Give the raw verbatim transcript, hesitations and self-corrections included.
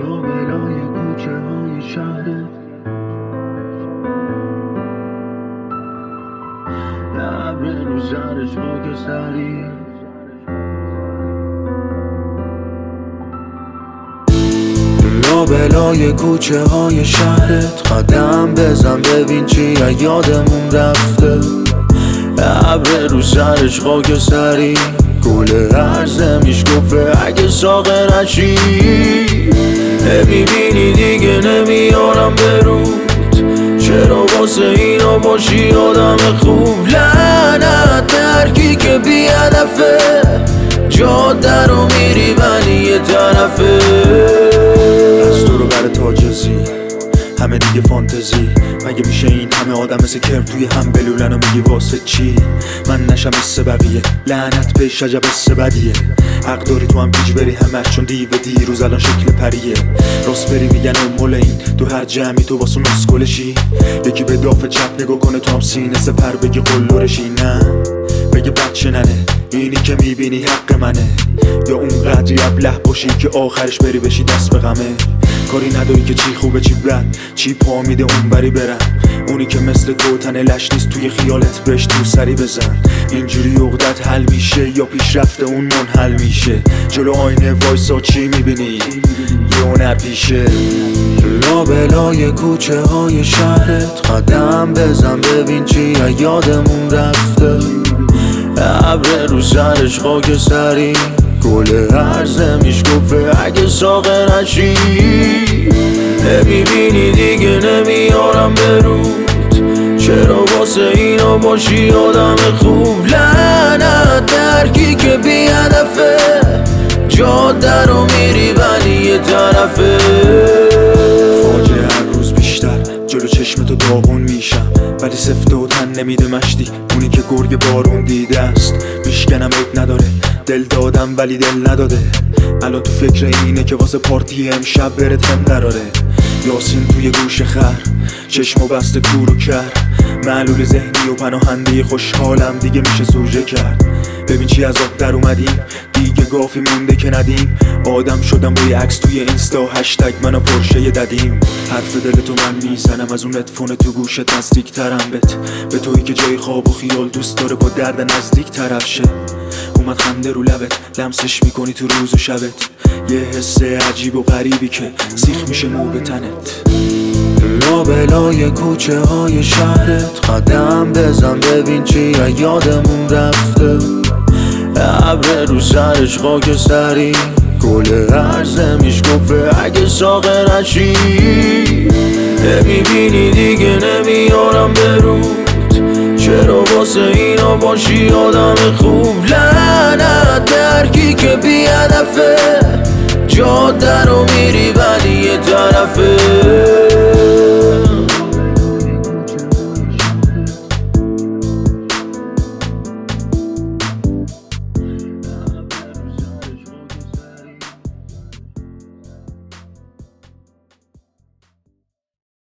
لابلای کوچه های شهرت ابر رو سرش خاکستری لابلای کوچه های شهرت قدم بزن ببین چی یادمون رفته ابر رو سرش خاکستری گل عرضه میش گفته اگه ساقه نشی نمیبینی دیگه نمیارم برود چرا واسه اینا باشی آدم خوب لعنت درکی که بی هدفه جاده رو میری ولی یه طرفه از تو رو بر تاجزی همه دیگه فانتزی مگه میشه این همه آدم مثل کرم توی هم بلولن و میگی واسه چی من نشم مثل بقیه لعنت به شجب مثل بدیه حق داری تو هم پیج بری همش چون دیو دیروز الان شکل پریه راست بری میگن مول این تو هر جمعی تو واسه نسکلشی یکی به داف چپ نگاه کنه تو هم سینه سپر بگی قلورشی نه بگه بچه ننه اینی که میبینی حق منه یا اون قدری ابله باشی که آخرش بری بشی دست به غمه کاری نداری که چی خوبه چی بد چی پا میده اون بری برم اونی که مثل گوتن لش نیست توی خیالت بهش تو سری بزن اینجوری عقدت حل میشه یا پیشرفت اون منحل میشه جلو آینه وایسا چی میبینی یه نپیشه لابلای کوچه های شهرت قدم بزن ببین چی یادمون رفته ابر رو سرش خاکستری گل عرضه میش گفته اگه ساقه نشی نمیبینی دیگه نمیارم برود چرا واسه اینا باشی آدم خوب لعنت درکی که بی هدفه جاده رو میری ولی یه طرفه فاجعه هر روز بیشتر جلو چشم تو داغون میشم ولی سفته و تن نمیده مشتی اونی که گرگ بارون دیده است میشکنم عیب نداره دل دادم ولی دل نداده الان تو فکر اینه که واسه پارتی امشب بره تم قراره یاسین توی گوش خر چشم و بسته کور و کر معلول ذهنی و پناهنده خوشحالم دیگه میشه سوژه کرد ببین چی از آب در اومدیم دیگه گافی مونده که ندیم آدم شدم با یه عکس توی اینستا هشتگ منو پرشه ددیم حرف دل تو من میزنم از اون ادفون تو گوشت نزدیک ترم بت به تویی که جای خواب و خیال دوست داره با درد نزدیک طرف شه اومد خنده رو لبت لمسش میکنی تو روز و شبت یه حس عجیب و غریبی که سیخ میشه مو به تنت لابلای کوچه های شهرت قدم بزن ببین چی یادمون رفته ابر رو سرش خاکستری گل عرضه میش گفته اگه ساقه نشی نمیبینی دیگه نمیارم برود چرا واسه اینا باشی آدم خوب لعنت درکی که بی هدفه جاده رو